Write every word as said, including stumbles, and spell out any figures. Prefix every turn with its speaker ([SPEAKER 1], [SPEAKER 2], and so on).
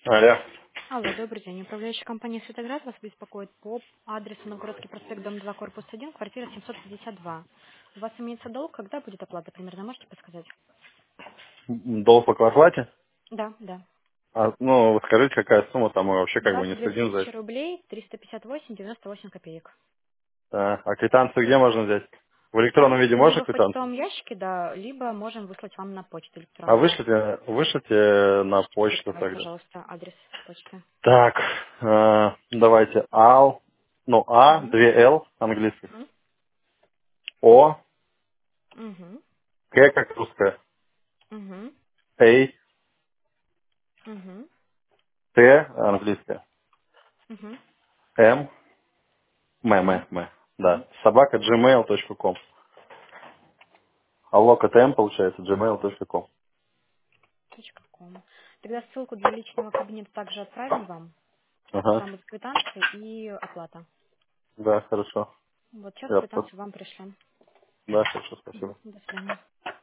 [SPEAKER 1] Алло.
[SPEAKER 2] Алло, добрый день. Управляющая компания «Светоград» вас беспокоит по адресу Новгородский проспект, дом два, корпус один, квартира семьсот пятьдесят два. У вас имеется долг, когда будет оплата примерно, можете подсказать?
[SPEAKER 1] М, Долг по квартплате?
[SPEAKER 2] Да, да.
[SPEAKER 1] А, ну, вы скажите, какая сумма там, мы вообще как бы не
[SPEAKER 2] двадцать две
[SPEAKER 1] следим за
[SPEAKER 2] тысячи
[SPEAKER 1] этим.
[SPEAKER 2] рублей, триста пятьдесят восемь, девяносто восемь копеек.
[SPEAKER 1] А, а квитанцию где можно взять? В электронном
[SPEAKER 2] А?
[SPEAKER 1] виде можно
[SPEAKER 2] Либо в
[SPEAKER 1] квитанцию?
[SPEAKER 2] почтовом ящике, да, либо можем выслать вам на почту
[SPEAKER 1] А
[SPEAKER 2] электронную.
[SPEAKER 1] вышлите, вышлите на почту
[SPEAKER 2] Диктовать,
[SPEAKER 1] тогда.
[SPEAKER 2] пожалуйста, адрес почты.
[SPEAKER 1] Так, э, давайте ал, ну, А,
[SPEAKER 2] Угу.
[SPEAKER 1] две Л английских,
[SPEAKER 2] Угу.
[SPEAKER 1] О,
[SPEAKER 2] Угу.
[SPEAKER 1] К как русская,
[SPEAKER 2] Угу.
[SPEAKER 1] А,
[SPEAKER 2] Угу.
[SPEAKER 1] Т английская,
[SPEAKER 2] Угу.
[SPEAKER 1] М, М,
[SPEAKER 2] М.
[SPEAKER 1] М, М,
[SPEAKER 2] Мгм.
[SPEAKER 1] да, собака gmail точка ком. Алло, КТМ получается, gmail точка ком.
[SPEAKER 2] Точка ком. Тогда ссылку для личного кабинета также отправим вам.
[SPEAKER 1] Ага,
[SPEAKER 2] Там будет квитанция и оплата.
[SPEAKER 1] да, хорошо.
[SPEAKER 2] Вот сейчас
[SPEAKER 1] Я пос-
[SPEAKER 2] квитанцию вам пришлем.
[SPEAKER 1] Да, хорошо, спасибо.
[SPEAKER 2] Мгм. До свидания.